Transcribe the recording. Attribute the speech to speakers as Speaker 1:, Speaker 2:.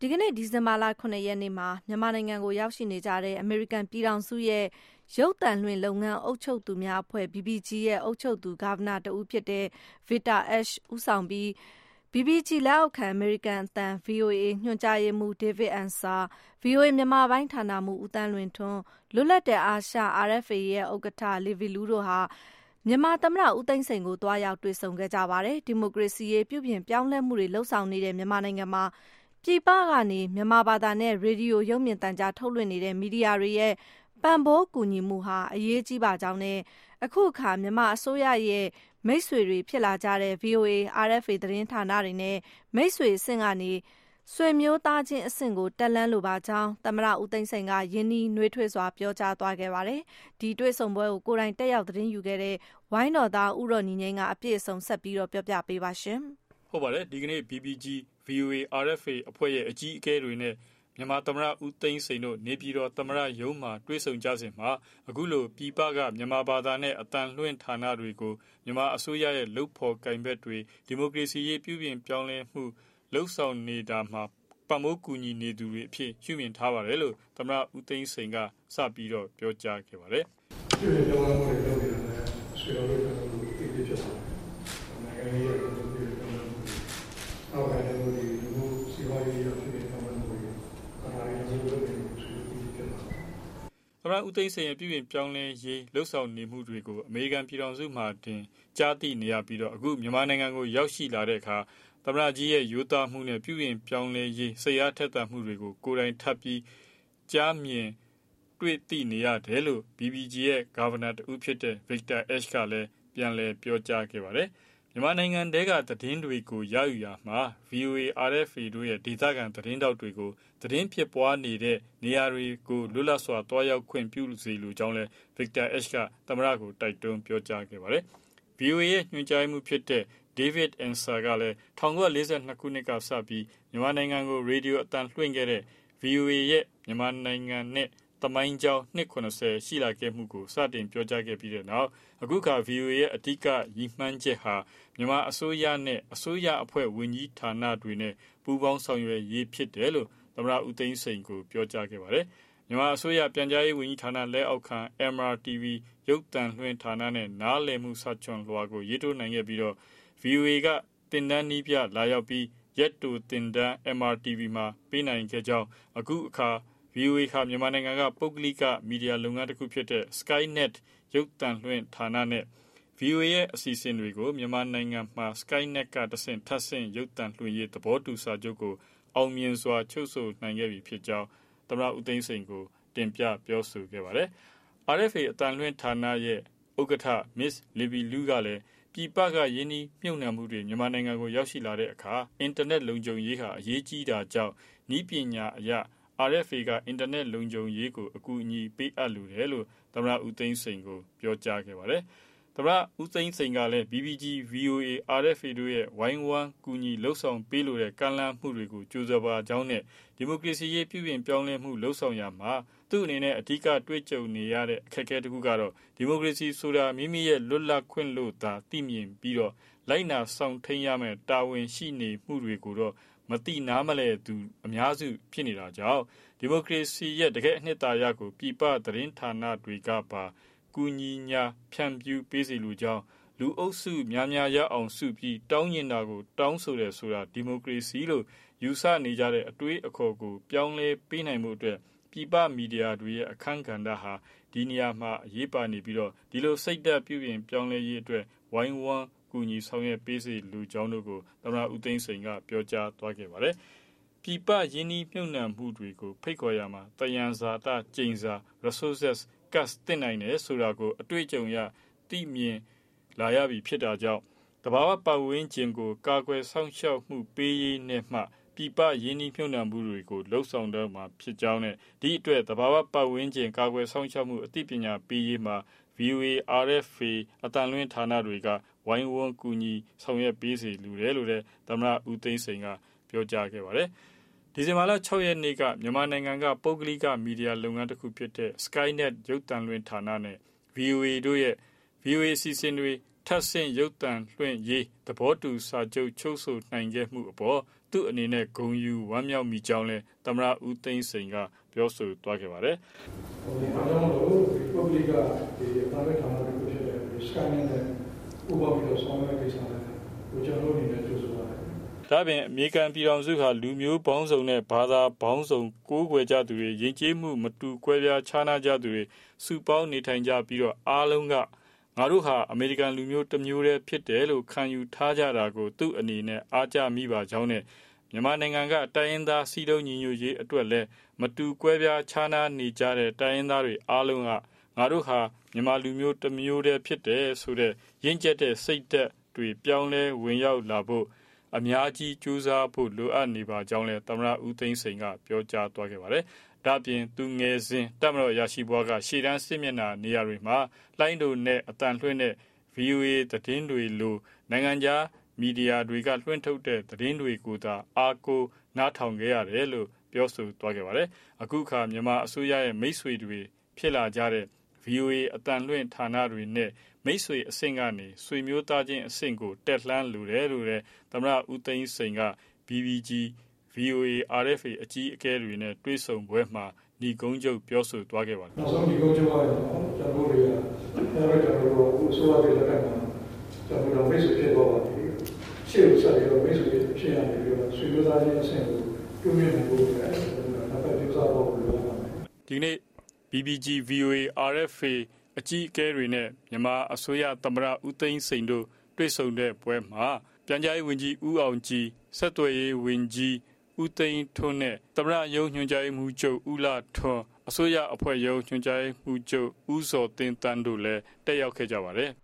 Speaker 1: ဒီကနေ့ဒီဇင်ဘာလ 9 ရက်နေ့မှာမြန်မာနိုင်ငံကိုရောက်ရှိနေကြတဲ့အမေရိကန်ပြည်ထောင်စုရဲ့ရုပ်သံလွှင့်လုပ်ငန်းအုပ်ချုပ်သူများအဖွဲ့ BBG ရဲ့အုပ်ချုပ်သူဂါဗနာတဦးဖြစ်တဲ့ Victor Ash ဦးဆောင်ပြီး BBG လက်အောက်ခံအမေရိကန်အသံ VOA ညွှန်ကြားရေးမှူး David Ansah, VOA မြန်မာပိုင်းဌာနမှူးဦးသန်းလွင်ထွန်း၊ လွတ်လပ်တဲ့အာရှ RFA ရဲ့ဥက္ကဋ္ဌ Livi Lu တို့ဟာမြန်မာသမ္မတဦးသိန်းစိန်ကိုသွားရောက်တွေ့ဆုံခဲ့ကြပါတယ်။ ဒီမိုကရေစီရေးပြုပြင်ပြောင်းလဲမှုတွေလုပ်ဆောင်နေတဲ့မြန်မာနိုင်ငံမှာပြည်ပကနေမြန်မာဘာသာနဲ့ရေဒီယိုရုပ်မြင်သံကြားထုတ်လွှင့်နေတဲ့မီဒီယာတွေရဲ့ပံ့ပိုးကူညီမှုဟာအရေးကြီးပါကြောင်းနဲ့အခုအခါမြန်မာအစိုးရရဲ့မိတ်ဆွေတွေဖြစ်လာကြတဲ့ VOA, RFA သတင်းဌာနတွေနဲ့မိတ်ဆွေအဆင့်ကနေဆွေမျိုးသားချင်းအဆင့်ကိုတက်လှမ်းလိုပါကြောင်းသမ္မတဦးသိန်းစိန်ကယင်းနှီးနွေးထွေးစွာပြောကြားသွားခဲ့ပါတယ်။ဒီတွေ့ဆုံပွဲကိုကိုယ်တိုင်တက်ရောက်သတင်းယူခဲ့တဲ့ဝိုင်းတော်သားဦးရော်ညီငိမ့်ကအပြည့်အစုံဆက်ပြီးတော့ပြောပြပေးပါရှင်
Speaker 2: ။ဟုတ်ပါတယ်ဒီကနေ့ BBG, VOA, RFA အဖွဲ့ရဲ့အကြီးအကဲတွေနဲ့မြန်မာသမ္မတဦးသိန်းစိန်တို့နေပြည်တော်သမ္မတရုံးမှာတွေ့ဆုံကြစဉ်မှာအခုလိုပြည်ပကမြန်မာဘာသာနဲ့အတန်လွှင့်ဌာနတွေကိုမြန်မာအစိုးရရဲ့လုပ်ဖော်ကိုင်ဘက်တွေဒီမိုကရေစီရေးပြုပြင်ပြောင်းလဲမှုလှုပ်ဆောင်နေတာမှာပံ့ပိုးကူညီနေသူတွေအဖြစ်ရှုမြင်ထားပါတယ်လို့သမ္မတဦးသိန်းစိန်ကစပြီးတော့ပြောကြားခဲ့ပါတယ်
Speaker 3: ။ဒီလိုပြောင်းလဲမှုတွေလုပ်နေတာလည်းဆွေတော်တို့ကတော့ဒီဖြစ်ပါတယ်။နိုင်ငံရေးရဲ့ဒီလိုပြောင်းလဲမှုအောက်ကနေလို့ဒီလိုစီးပွားရေးရဲ့ဖြစ်ပြောင်းလဲမှုတွေအားရရေးလုပ်နေလို့ဆွေတော်တို့ဖြစ်ပါတယ်
Speaker 2: ။သမ္မတဦးသိန်းစိန်ရဲ့ပြုပြင်ပြောင်းလဲရေးလှုပ်ဆောင်နေမှုတွေကိုအမေရိကန်ပြည်ထောင်စုမှာတင်ကြားသိနေရပြီးတော့အခုမြန်မာနိုင်ငံကိုရောက်ရှိလာတဲ့အခါသမ္မတကြီးရဲ့ရိုးသားမှုနဲ့ပြုပြင်ပြောင်းလဲရေးစိတ်အားထက်သန်မှုတွေကိုကိုယ်တိုင်ထပ်ပြီးကြားမြင်တွေ့သိနေရတယ်လို့ BBG ရဲ့ဂါဗနာတဦးဖြစ်တဲ့ Victor Ash ကလည်းပြန်လည်ပြောကြားခဲ့ပါတယ်။မြန်မာနိုင်ငံတဲကသတင်းတွေကိုရယူရာမှာ VOA, RFA တို့ရဲ့ဒေသခံသတင်းတောက်တွေကိုသတင်းဖြစ်ပွားနေတဲ့နေရာတွေကိုလွတ်လပ်စွာတွားရောက်ခွင့်ပြုစေလိုကြောင်းလည်း Victor Ash ကသမ္မတကိုတိုက်တွန်းပြောကြားခဲ့ပါတယ်။ VOA ရဲ့ညွှန်ကြားမှုဖြစ်တဲ့David Ansah ကလည်း1942ခုနှစ်ကစပြီးမြန်မာနိုင်ငံကိုရေဒီယိုအသံလွှင့်ခဲ့တဲ့ VOA ရဲ့မြန်မာနိုင်ငံနဲ့သမိုင်းကြောင်းနှစ်80ရှိလာခဲ့မှုကိုစတင်ပြောကြားခဲ့ပြီးတဲ့နောက်အခုခါ VOA ရဲ့အဓိကရည်မှန်းချက်ဟာမြန်မာအစိုးရနဲ့အစိုးရအဖွဲ့ဝန်ကြီးဌာနတွေနဲ့ပူးပေါင်းဆောင်ရွက်ရေးဖြစ်တယ်လို့သမ္မတဦးသိန်းစိန်ကိုပြောကြားခဲ့ပါတယ်။မြန်မာအစိုးရပြန်ကြားရေးဝန်ကြီးဌာနလက်အောက်ခံ MRTV ရုပ်သံလွှင့်ဌာနနဲ့နားလည်မှုစာချွန်လွှာကိုရေးထိုးနိုင်ခဲ့ပြီးတော့VOA ကတင်တန်းနည်းပြလာရောက်ပြီးရက်တိုတင်တန်း MRTV မှာပေးနိုင်ခဲ့ကြောင်းအခုအခါ VOA ဟာမြန်မာနိုင်ငံကပုဂ္ဂလိကမီဒီယာလုပ်ငန်းတစ်ခုဖြစ်တဲ့ Skynet ရုပ်သံလွှင့်ဌာနနဲ့ VOA ရဲ့အစီအစဉ်တွေကိုမြန်မာနိုင်ငံမှာ Skynet ကတဆင့်ထပ်ဆင့်ရုပ်သံလွှင့်ရေးသဘောတူစာချုပ်ကိုအောင်မြင်စွာချုပ်ဆိုနိုင်ခဲ့ပြီဖြစ်ကြောင်းသမ္မတဦးသိန်းစိန်ကိုတင်ပြပြောဆိုခဲ့ပါတယ်။ RFA အတန်လွှင့်ဌာနရဲ့ဥက္ကဋ္ဌ Miss Livi Lu ကလည်းပြည်ပကယင်းနှီးမြှုပ်နှံမှုတွေမြန်မာနိုင်ငံကိုရောက်ရှိလာတဲ့အခါအင်တာနက်လုံခြုံရေးဟာအရေးကြီးတာကြောင့်နည်းပညာအရ RFA ကအင်တာနက်လုံခြုံရေးကိုအကူအညီပေးအပ်လိုတယ်လို့သမ္မတဦးသိန်းစိန်ကိုပြောကြားခဲ့ပါတယ်။သမ္မတဦးသိန်းစိန်ကလည်း BBG, VOA, RFA တို့ရဲ့ဝိုင်းဝန်းကူညီလှုပ်ဆောင်ပေးလိုတဲ့ကမ်းလှမ်းမှုတွေကိုကြိုဆိုပါကြောင်းနဲ့ဒီမိုကရေစီရေးပြုပြင်ပြောင်းလဲမှုလှုပ်ဆောင်ရမှာသူ့အနေနဲ့အဓိကတွေ့ကြုံနေရတဲ့အခက်အခဲတစ်ခုကတော့ဒီမိုကရေစီဆိုတာမိမိရဲ့လွတ်လပ်ခွင့်လို့သာသိမြင်ပြီးတော့လိုက်နာဆောင်ထိန်ရမယ့်တာဝန်ရှိနေမှုတွေကိုတော့မတိနားမလဲသူအများစုဖြစ်နေတာကြောင့်ဒီမိုကရေစီရဲ့တကယ်အနှစ်သာရကိုပြည်ပသတင်းဌာနတွေကပါကူညီညာဖြန့်ဖြူးပေးစီလိုကြောင်းလူအုပ်စုများများရအောင်စုပြီးတောင်းရင်တာကိုတောင်းဆိုတယ်ဆိုတာဒီမိုကရေစီလို့ယူဆနေကြတဲ့အတွေးအခေါ်ကိုပြောင်းလဲပေးနိုင်မှုအတွက်ပြည်ပမီဒီယာတွေရဲ့အခမ်းကဏ္ဍဟာဒီနေရာမှာအရေးပါနေပြီးတော့ဒီလိုစိတ်ဓာတ်ပြုပြင်ပြောင်းလဲရေးအတွက်ဝိုင်းဝန်းကူညီဆောင်ရွက်ပေးစီလူကြောင်းတို့ကိုသမ္မတဦးသိန်းစိန်ကပြောကြားသွားခဲ့ပါတယ်။ပြည်ပယင်းနှီးမြှုပ်နှံမှုတွေကိုဖိတ်ခေါ်ရမှာတယံဇာတကျိန်စာ resources ကတ်တင်နိုင်တယ်ဆိုတာကိုအတွေ့အကြုံရသိမြင်လာရပြီဖြစ်တာကြောင့်တဘာဝပတ်ဝန်းကျင်ကိုကာကွယ်ဆောင်ရှောက်မှုပေးရေးနဲ့မှပြည်ပယင်းနှီးမြှုပ်နှံမှုတွေကိုလှုပ်ဆောင်တော့မှာဖြစ်ကြောင်းနဲ့ဒီအတွက်တဘာဝပတ်ဝန်းကျင်ကာကွယ်ဆောင်ရှောက်မှုအသိပညာပေးရေးမှာ VOA, RFA အတန်လွှင့်ဌာနတွေကဝိုင်းဝန်းကူညီဆောင်ရွက်ပေးစီလိုတယ်လို့လည်းသမ္မတဦးသိန်းစိန်ကပြောကြားခဲ့ပါတယ်။ဒီဇင်ဘာလ6ရက်နေ့ကမြန်မာနိုင်ငံကပုဂ္ဂလိကမီဒီယာလုပ်ငန်းတစ်ခုဖြစ်တဲ့ Skynet ရုပ်သံလွှင့်ဌာနနဲ့ VOA တို့ရဲ့ VOA အစီအစဉ်တွေထပ်ဆင့်ရုပ်သံလွှင့်ရေးသဘောတူစာချုပ်ချုပ်ဆိုနိုင်ခဲ့မှုအပေါ်သူ့အနေနဲ့ဂုဏ်ယူဝမ်းမြောက်မိကြောင်းလည်းသမ္မတဦးသိန်းစိန်ကပြောဆိုသွားခဲ့ပါတယ်။
Speaker 3: အားလုံးလို့ဒီပုဂ္ဂလိကဒီအတိုင်းဌာနတွေဖြစ်တဲ့ scanning နဲ့ဥပဒေဆောင်ရွက်ကိစ္စတွေကျွန်တော်အနေနဲ့ကြိုးစားပါတယ်
Speaker 2: ။ဒါပြင်အမေရိကန်ပြည်ထောင်စုဟာလူမျိုးပေါင်းစုံနဲ့ဘာသာပေါင်းစုံကိုးကွယ်ကြသူတွေယဉ်ကျေးမှုမတူကွဲပြားခြားနားကြသူတွေစုပေါင်းနေထိုင်ကြပြီးတော့အားလုံးကငါတို့ဟာအမေရိကန်လူမျိုးတစ်မျိုးတည်းဖြစ်တယ်လို့ခံယူထားကြတာကိုသူ့အနေနဲ့အားကျမိပါကြောင်းနဲ့မြန်မာနိုင်ငံကတိုင်းရင်းသားစီးလုံးညီညွတ်ရေးအတွက်လည်းမတူကွဲပြားခြားနားနေကြတဲ့တိုင်းရင်းသားတွေအားလုံးကငါတို့ဟာမြန်မာလူမျိုးတစ်မျိုးတည်းဖြစ်တယ်ဆိုတဲ့ရင့်ကျက်တဲ့စိတ်ဓာတ်တွေပြောင်းလဲဝင်ရောက်လာဖို့အများကြီးကြိုးစားဖို့လိုအပ်နေပါကြောင်းလည်းသမ္မတဦးသိန်းစိန်ကပြောကြားသွားခဲ့ပါတယ်။ဒါပြင်သူငယ်စဉ်တပ်မတော်ရရှိဘွားကရှေ့တန်းစစ်မျက်နှာနေရာတွေမှာလိုင်းဒိုနဲ့အတန်လွှင့်တဲ့ VOA သတင်းတွေလိုနိုင်ငံခြားမီဒီယာတွေကလွှင့်ထုတ်တဲ့သတင်းတွေကိုသာအားကိုးနားထောင်ခဲ့ရတယ်လို့ပြောဆိုသွားခဲ့ပါတယ်။အခုအခါမြန်မာအစိုးရရဲ့မိတ်ဆွေတွေဖြစ်လာကြတဲ့ VOA အတန်လွှင့်ဌာနတွေနဲ့မိတ်ဆွေအဆင့်ကနေဆွေမျိုးသားချင်းအဆင့်ကိုတက်လှမ်းလိုတယ်လို့လည်းသမ္မတဦးသိန်းစိန်က BBG VOA RFA အကြီးအကဲတွေနဲ့တွေ့ဆုံပွဲမှာညီကုန်းချုပ်ပြောဆိုသွားခဲ့ပါတယ်
Speaker 3: ။နောက်ဆုံးညီကုန်းချုပ်ကကျွန်တော်တို့တွေကကျွန်တော်တို့အစိုးရတွေလက်ထက်မှာကျွန်တော်တို့မိတ်ဆွေဖြစ်သွားပါတယ်။ရှေ့ကိုဆက်ပြီးတော့မိတ်ဆွေဖြစ်ရနေပြီးတော့ဆွေမျိုးသားချင်းအဆင့်ကိုပြုမြင့်နိုင်ဖို့လည်းနောက်ပတ်ကြိုးစားဖို့လိုပါတယ်
Speaker 2: ။ဒီနေ့ BBG VOA RFA အကြီးအကဲတွေနဲ့မြန်မာအစိုးရသမ္မတဦးသိန်းစိန်တို့တွေ့ဆုံတဲ့ပွဲမှာပြန်ကြားရေးဝန်ကြီးဦးအောင်ကြည်ဆက်သွယ်ရေးဝန်ကြီးဦးသိန်းထွန်းနဲ့သမ္မတရုံးညွှန်ကြားရေးမှူးချုပ်ဦးလှထွန်းအစိုးရအဖွဲ့ရုံးညွှန်ကြားရေးမှူးချုပ်ဦးစောသင်းတန်းတို့လည်းတက်ရောက်ခဲ့ကြပါတယ်